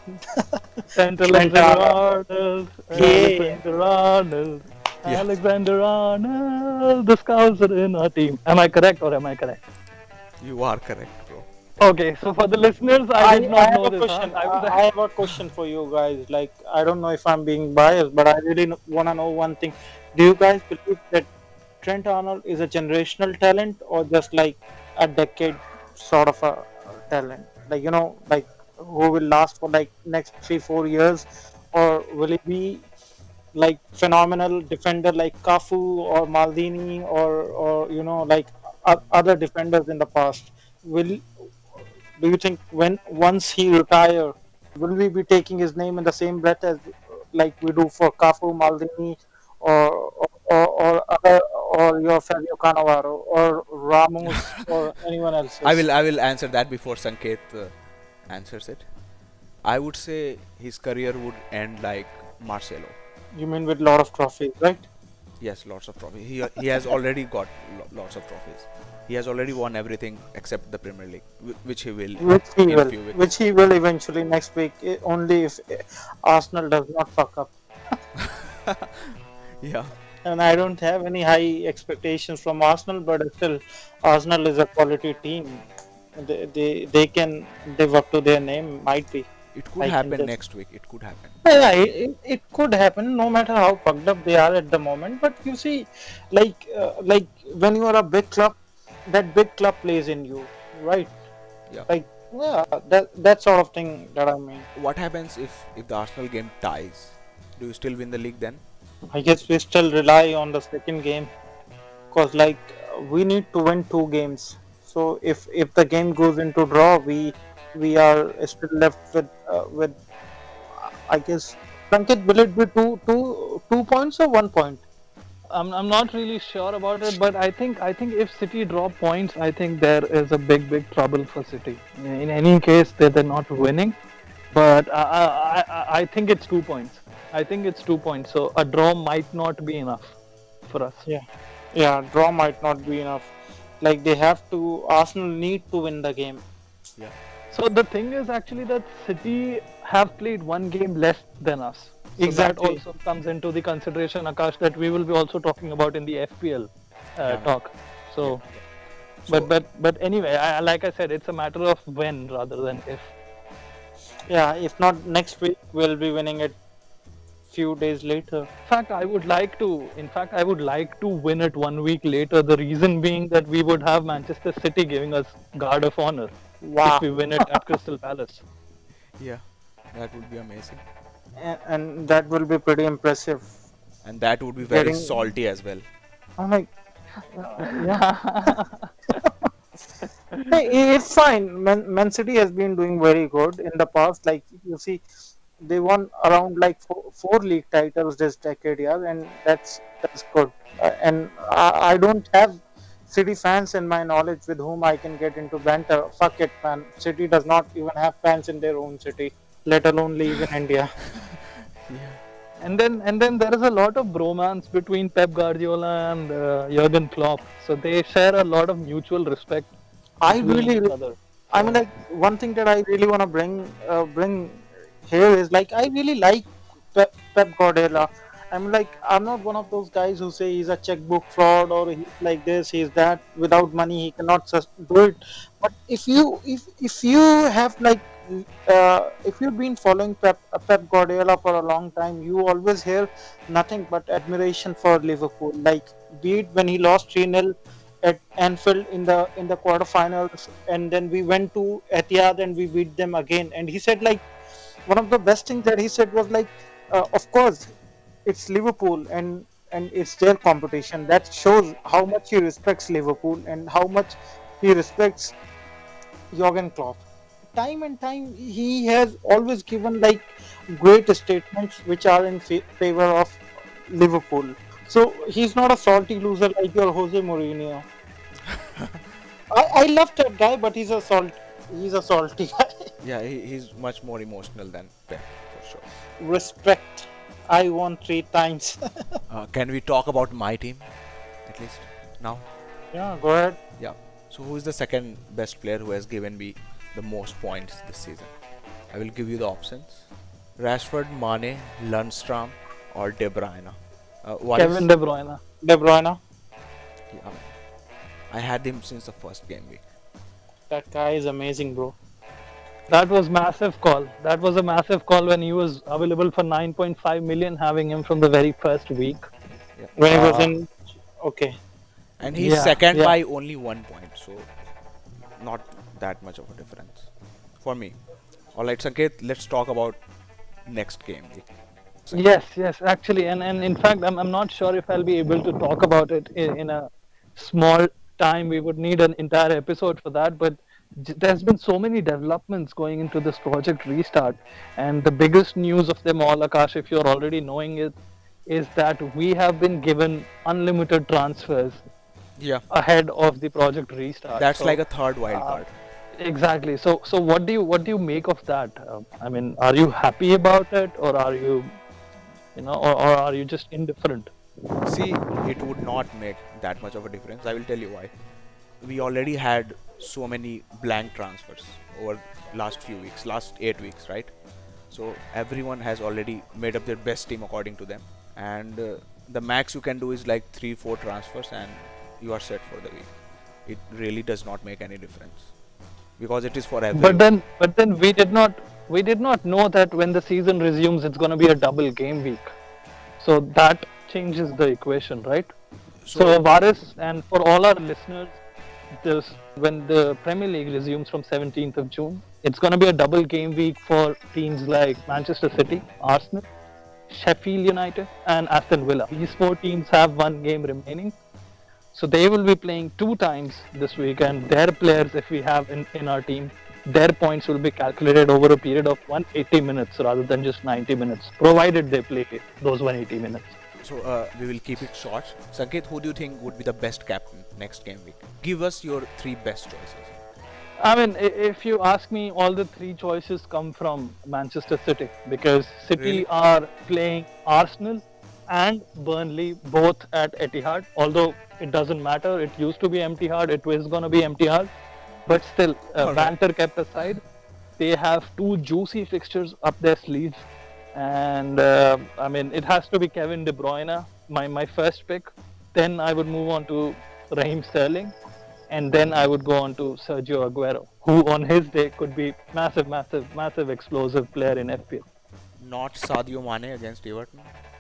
S4: Saint
S3: Trent
S4: Alexander
S3: Arnold.
S4: Arnold.
S3: Yeah.
S4: Alexander Arnold.
S2: Yeah.
S4: Alexander Arnold. The Scouts are in a team. Am I correct or am I correct?
S2: You are correct, bro.
S4: Okay, so for the listeners, I,
S3: I,
S4: did
S3: I
S4: not
S3: have
S4: know
S3: a
S4: this.
S3: question.
S4: Huh? I was
S3: I, I have a question for you guys. Like, I don't know if I'm being biased, but I really want to know one thing. Do you guys believe that Trent Arnold is a generational talent, or just like a decade sort of a talent? Like, you know, like who will last for like next three, four years, or will it be like phenomenal defender like Cafu or Maldini, or or you know like o- other defenders in the past? Will do you think when once he retire, will we be taking his name in the same breath as like we do for Cafu, Maldini, or or, or, or other or your Fabio Cannavaro or Ramos or anyone else?
S2: I will I will answer that before Sanket uh, answers it. I would say his career would end like Marcelo.
S3: You mean with lot of trophies, right?
S2: Yes, lots of trophies. He he has already got lo- lots of trophies. He has already won everything except the Premier League, whi- which he will
S3: Which he
S2: in a
S3: will,
S2: few weeks.
S3: which he will eventually next week, eh, only if eh, Arsenal does not fuck up.
S2: Yeah,
S3: And I don't have any high expectations from Arsenal, but still, Arsenal is a quality team. They, they, they can live up to their name, might be.
S2: it could
S3: I can
S2: happen
S3: just-
S2: next week. It could happen.
S3: Yeah, it, it, it could happen no matter how fucked up they are at the moment. But you see, like uh, like when you are a big club, that big club plays in you, right?
S2: Yeah.
S3: Like yeah, that that sort of thing that I mean.
S2: What happens if if the Arsenal game ties? Do you still win the league then?
S3: I guess we still rely on the second game, cause like uh, we need to win two games. So if if the game goes into draw, we we are still left with uh, with I guess. Sanket, will it be two two two points or one point?
S4: I'm I'm not really sure about it, but I think I think if City drop points, I think there is a big big trouble for City. In any case, they they're not winning, but I I, I I think it's two points. I think it's two points. So a draw might not be enough for us.
S3: Yeah, yeah, draw might not be enough. Like they have to, Arsenal need to win the game.
S2: Yeah.
S4: So the thing is actually that City have played one game less than us. So
S3: Exactly.
S4: that also comes into the consideration, Akash, that we will be also talking about in the F P L uh,
S2: Yeah.
S4: talk. So,
S2: So,
S4: but but but anyway, I, like I said, it's a matter of when rather than if.
S3: Yeah, if not next week, we'll be winning it few days later.
S4: In fact, I would like to. In fact, I would like to win it one week later. The reason being that we would have Manchester City giving us guard of honor
S3: Wow.
S4: if we win it at Crystal Palace.
S2: yeah, that would be amazing.
S3: And, and that will be pretty impressive.
S2: And that would be very
S3: Getting-
S2: salty as well.
S3: I'm like,
S4: Yeah.
S3: hey, it's fine. Man, Man City has been doing very good in the past. Like you see, they won around like four, four league titles this decade, yeah, and that's that's good. Uh, and I, I don't have City fans in my knowledge with whom I can get into banter. Fuck it, man. City does not even have fans in their own city, let alone live in India.
S4: And then and then there is a lot of bromance between Pep Guardiola and uh, Jurgen Klopp. So they share a lot of mutual respect.
S3: I
S4: between
S3: really
S4: each other.
S3: I mean, like one thing that I really want to bring uh, bring here is like I really like Pep, Pep Guardiola. I'm like I'm not one of those guys who say he's a checkbook fraud or he's like this, he's that. Without money, he cannot sus- do it. But if you if if you have like uh, if you've been following Pep uh, Pep Guardiola for a long time, you always hear nothing but admiration for Liverpool. Like be it when he lost three nil at Anfield in the in the quarterfinals, and then we went to Etihad and we beat them again. And he said like one of the best things that he said was like, uh, of course, it's Liverpool and and it's their competition. That shows how much he respects Liverpool and how much he respects Jurgen Klopp. Time and time, he has always given like great statements which are in fa- favor of Liverpool. So he's not a salty loser like your Jose Mourinho. I, I love that guy, but he's a salt. He's a salty guy.
S2: Yeah, he, he's much more emotional than Pep, for sure.
S3: Respect. I won three times.
S2: Uh, can we talk about my team, at least, now?
S3: Yeah, go ahead.
S2: Yeah. So who is the second best player who has given me the most points this season? I will give you the options. Rashford, Mane, Lundstram or De Bruyne. Uh, why is-
S4: Kevin De Bruyne.
S3: De Bruyne.
S2: Yeah, I had him since the first game week.
S3: That guy is amazing, bro.
S4: That was massive call. That was a massive call when he was available for nine point five million, having him from the very first week.
S2: Yeah.
S3: When he was
S4: Uh,
S3: in. Okay.
S2: And he's
S4: Yeah,
S2: second
S4: yeah.
S2: by only one point, so not that much of a difference for me. Alright, Sanket, let's talk about next game week.
S4: Yes, yes, actually, and, and in fact, I'm, I'm not sure if I'll be able to talk about it in, in a small time. We would need an entire episode for that, but j- there's been so many developments going into this project restart, and the biggest news of them all, Akash, if you're already knowing it, is that we have been given unlimited transfers
S2: Yeah,
S4: ahead of the project restart.
S2: that's
S4: So-
S2: like a third wild
S4: uh,
S2: card.
S4: Exactly. So, so what do you what do you make of that? Um, I mean, are you happy about it, or are you, you know, or, or are you just indifferent?
S2: See, it would not make that much of a difference. I will tell you why. We already had so many blank transfers over last few weeks, last eight weeks, right? So everyone has already made up their best team according to them, and uh, the max you can do is like three, four transfers, and you are set for the week. It really does not make any difference because it is for everyone.
S4: But then, but then we did not we did not know that when the season resumes, it's going to be a double game week. So that changes the equation, right? So, Varis, and for all our listeners, this when the Premier League resumes from seventeenth of June, it's going to be a double game week for teams like Manchester City, Arsenal, Sheffield United, and Aston Villa. These four teams have one game remaining. So they will be playing two times this week, and their players, if we have in, in our team, their points will be calculated over a period of one hundred eighty minutes rather than just ninety minutes, provided they play those one hundred eighty minutes.
S2: So uh, we will keep it short. Sanket, who do you think would be the best captain next game week? Give us your three best choices.
S4: I mean, i- if you ask me, all the three choices come from Manchester City because City
S2: Really?
S4: are playing Arsenal and Burnley both at Etihad. Although it doesn't matter, it used to be Etihad, it was going to be Etihad, but still, uh,
S2: Alright.
S4: banter kept aside, they have two juicy fixtures up their sleeves, and uh, I mean, it has to be Kevin De Bruyne, my my first pick. Then I would move on to Raheem Sterling, and then I would go on to Sergio Aguero, who on his day could be massive, massive, massive explosive player in F P L.
S2: Not Sadio Mane against Everton.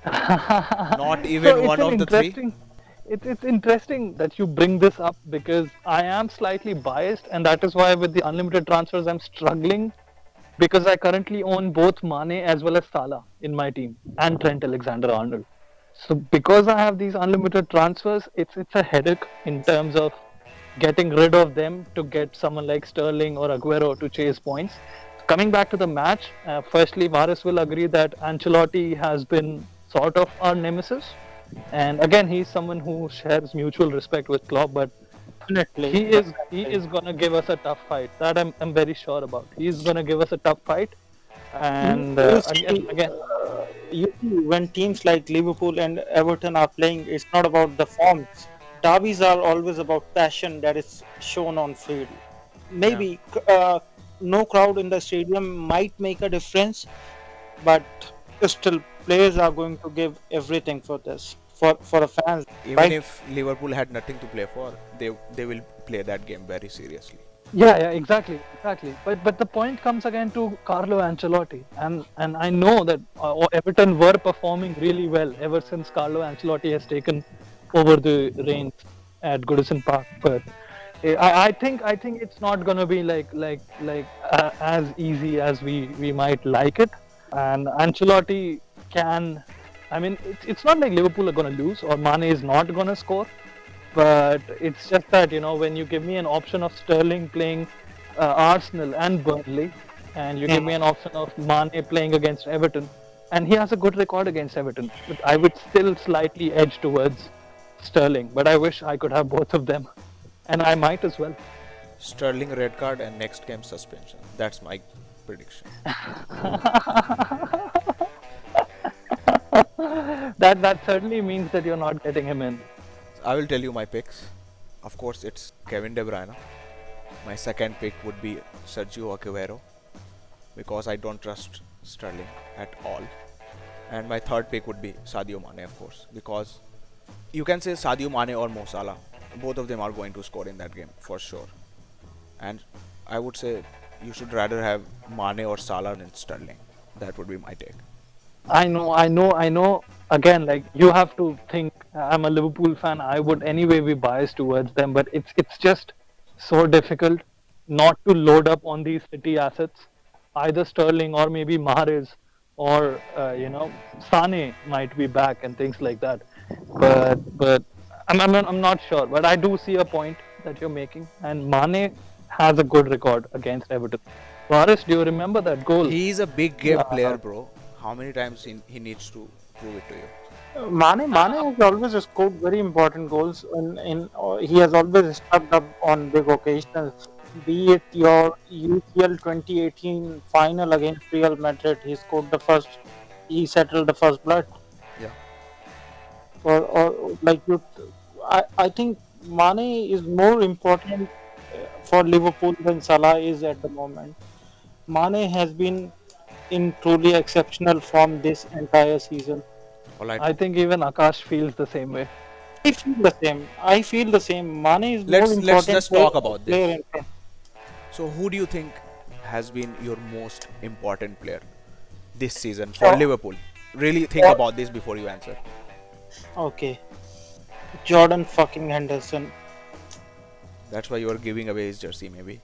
S2: Not even
S4: So it's
S2: one
S4: an
S2: of the three.
S4: interesting, it, it's interesting that you bring this up because I am slightly biased, and that is why with the unlimited transfers I'm struggling because I currently own both Mane as well as Salah in my team and Trent Alexander-Arnold. So because I have these unlimited transfers, it's it's a headache in terms of getting rid of them to get someone like Sterling or Aguero to chase points. Coming back to the match, uh, firstly, Varis will agree that Ancelotti has been sort of our nemesis. And again, he's someone who shares mutual respect with Klopp, but
S3: Definitely.
S4: he is he is gonna give us a tough fight. That I'm I'm very sure about. He's gonna give us a tough fight, and
S3: You
S4: uh,
S3: see,
S4: again again.
S3: uh, you see, when teams like Liverpool and Everton are playing, it's not about the form. Derbies are always about passion that is shown on field. Maybe c- uh, no crowd in the stadium might make a difference, but still, players are going to give everything for this, for for the fans,
S2: Even
S3: right?
S2: if Liverpool had nothing to play for, they they will play that game very seriously.
S4: Yeah, yeah, exactly, exactly. But but the point comes again to Carlo Ancelotti, and and I know that uh, Everton were performing really well ever since Carlo Ancelotti has taken over the reins at Goodison Park. But eh, I, I think I think it's not gonna be like like like uh, as easy as we we might like it. And Ancelotti can, I mean, it's it's not like Liverpool are gonna lose or Mane is not gonna score. But it's just that, you know, when you give me an option of Sterling playing uh, Arsenal and Burnley, and you give me an option of Mane playing against Everton, and he has a good record against Everton, but I would still slightly edge towards Sterling. But I wish I could have both of them, and I might as well.
S2: Sterling red card and next game suspension. That's my prediction.
S4: That that certainly means that you're not getting him in.
S2: I will tell you my picks. Of course, it's Kevin De Bruyne. My second pick would be Sergio Aguero because I don't trust Sterling at all. And my third pick would be Sadio Mane, of course, because you can say Sadio Mane or Mo Salah. Both of them are going to score in that game for sure. And I would say you should rather have Mane or Salah than Sterling. That would be my take.
S4: I know, I know, I know. Again, like you have to think. I'm a Liverpool fan. I would anyway be biased towards them, but it's it's just so difficult not to load up on these City assets. Either Sterling or maybe Mahrez or uh, you know Sane might be back and things like that. But but I'm I'm I'm not sure. But I do see a point that you're making, and Mane has a good record against Everton. Boris, do you remember that goal?
S2: He is a big game
S4: Yeah.
S2: player, bro. How many times he, he needs to prove it to you?
S3: Mane, Mane has always scored very important goals, and in, uh, he has always stepped up on big occasions. Be it your U C L twenty eighteen final against Real Madrid, he scored the first, he settled the first blood.
S2: Yeah.
S3: Or, or like you, I, I think Mane is more important uh, for Liverpool than Salah is at the moment. Mane has been in truly exceptional form this entire season.
S2: Alright.
S4: I think even Akash feels the same way.
S3: I feel the same. I feel the same. Mane is
S2: Let's-
S3: more
S2: let's
S3: important
S2: just
S3: player-
S2: talk about this.
S3: player in front.
S2: So, who do you think has been your most important player this season for
S3: Oh.
S2: Liverpool? Really think
S3: Oh.
S2: about this before you answer.
S3: Okay. Jordan fucking Henderson.
S2: That's why you are giving away his jersey, maybe.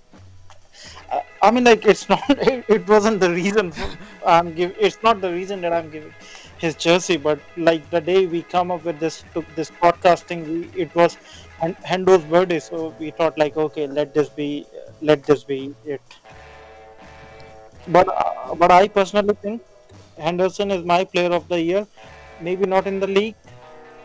S3: I, I mean, like it's not. It, it wasn't the reason for, I'm giving. It's not the reason that I'm giving his jersey. But like the day we come up with this took this podcasting, we, it was Hen- Hendo's birthday, so we thought like, okay, let this be, let this be it. But uh, but I personally think Henderson is my player of the year. Maybe not in the league,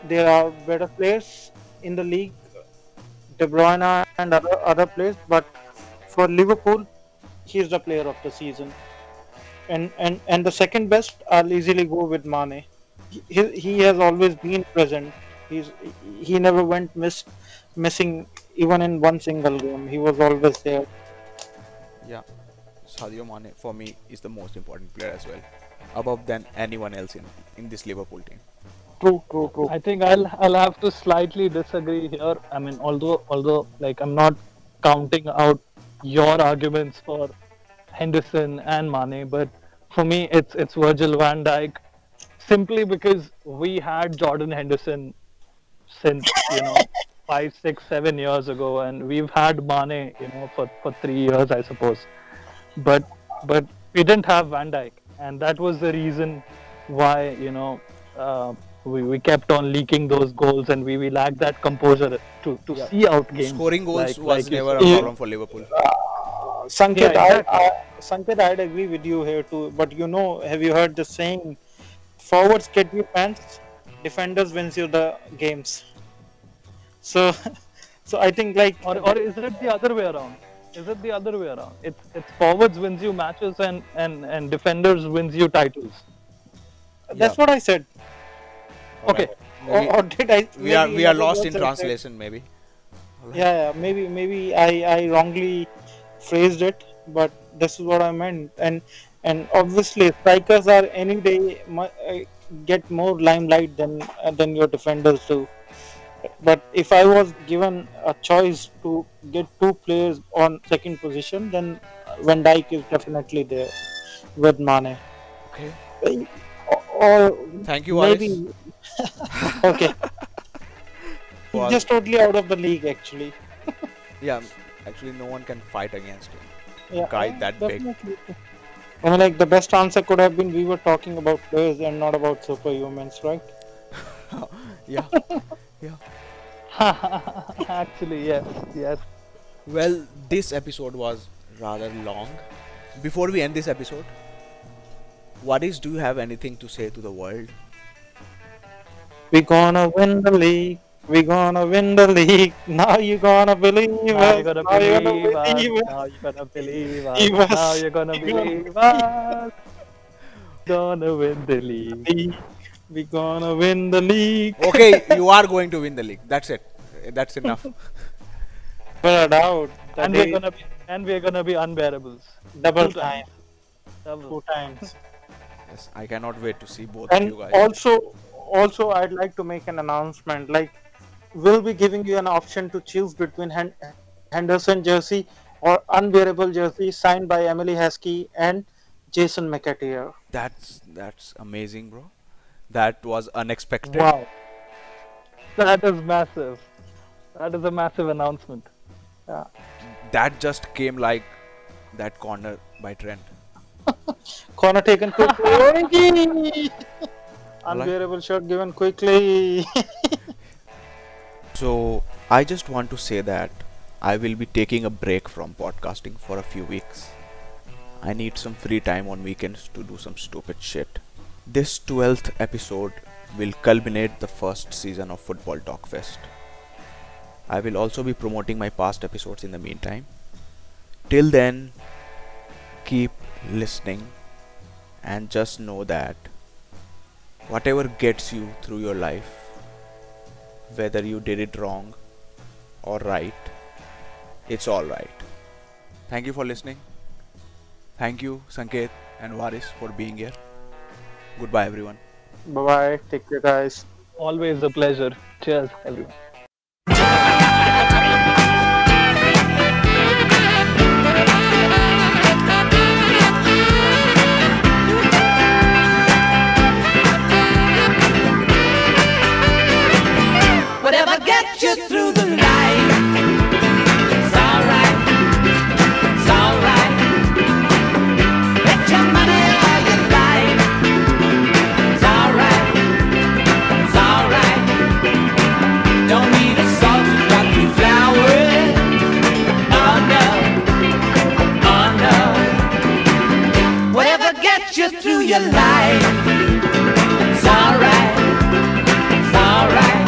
S3: there are better players in the league, De Bruyne and other other players, but for Liverpool, he's the player of the season. And and and the second best, I'll easily go with Mane. He, he he has always been present. He's he never went miss missing even in one single game. He was always there.
S2: Yeah, Sadio Mane for me is the most important player as well, above than anyone else in in this Liverpool team.
S3: True, true, true.
S4: I think I'll I'll have to slightly disagree here. I mean, although although like I'm not counting out your arguments for Henderson and Mane, but for me it's it's Virgil van Dijk, simply because we had Jordan Henderson since you know five, six, seven years ago, and we've had Mane you know for, for three years I suppose, but but we didn't have Van Dijk, and that was the reason why you know uh, we, we kept on leaking those goals, and we, we lacked that composure to, to
S2: Yeah.
S4: see out games.
S2: Scoring goals
S4: like-
S2: was
S4: like you
S2: never a
S4: said.
S2: problem for Liverpool.
S3: Sanket,
S4: Yeah, exactly.
S3: I, I, Sanket, I'd agree with you here too. But you know, have you heard the saying, "Forwards get you pants, defenders wins you the games." So, so I think like
S4: Or, or is it the other way around? Is it the other way around? It's it's forwards wins you matches and, and, and defenders wins you titles.
S3: that's
S2: Yeah.
S3: what I said.
S4: Okay.
S3: Or,
S2: Maybe
S3: or did I?
S2: we are
S3: maybe
S2: we are
S3: other
S2: lost
S3: words
S2: in
S3: I said.
S2: translation. Maybe.
S3: Yeah, yeah, maybe maybe I, I wrongly phrased it, but this is what I meant. And and obviously strikers are any day mu- uh, get more limelight than uh, than your defenders do. But if I was given a choice to get two players on second position, then Van Dijk is definitely there with Mane.
S2: Okay.
S3: Or, or
S2: Thank you, Waris.
S3: maybe okay,
S2: Was-
S3: just totally out of the league actually.
S2: Yeah, actually, no one can fight against him.
S3: Yeah,
S2: Guy
S3: yeah,
S2: that big.
S3: definitely. I mean, like the best answer could have been we were talking about players and not about superhumans, right?
S2: Yeah. Yeah.
S4: Actually, yes, yes.
S2: Well, this episode was rather long. Before we end this episode, Waris, do you have anything to say to the world?
S3: We gonna win the league. We gonna win the league. Now you gonna believe
S4: Now
S3: us.
S4: you're gonna
S3: Now you
S4: believe us.
S3: believe us.
S4: Now you're gonna believe us.
S3: Believe us.
S4: Now you're gonna believe us. Gonna win the league.
S3: We gonna win the league.
S2: Okay, you are going to win the league. That's it. That's enough.
S3: Without a doubt. The
S4: And we're
S3: day-
S4: gonna be and we're gonna be unbearables.
S3: double
S4: two
S3: time.
S4: Double.
S3: Two times.
S2: Yes, I cannot wait to see both of
S3: And
S2: you guys.
S3: also, also, I'd like to make an announcement. Like, we'll be giving you an option to choose between Hen- Henderson jersey or unwearable jersey signed by Emily Heskey and Jason McAteer.
S2: That's that's amazing, bro. That was unexpected.
S4: Wow. That is massive. That is a massive announcement.
S2: That just came like that corner by Trent.
S3: Corner taken quickly. Unwearable shirt given quickly.
S2: So I just want to say that I will be taking a break from podcasting for a few weeks. I need some free time on weekends to do some stupid shit. This twelfth episode will culminate the first season of Football Talk Fest. I will also be promoting my past episodes in the meantime. Till then, keep listening and just know that whatever gets you through your life, whether you did it wrong or right, it's alright. Thank you for listening. Thank you, Sanket and Waris, for being here. Goodbye, everyone.
S3: Bye bye. Take care, guys.
S4: Always a pleasure. Cheers, everyone.
S1: Whatever gets you through the night, it's alright, it's alright. Bet your money all you like, it's alright, it's alright. Don't need a salt to got through flowers, oh no, oh no. Whatever gets you through your life, it's alright, it's alright.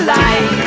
S1: light.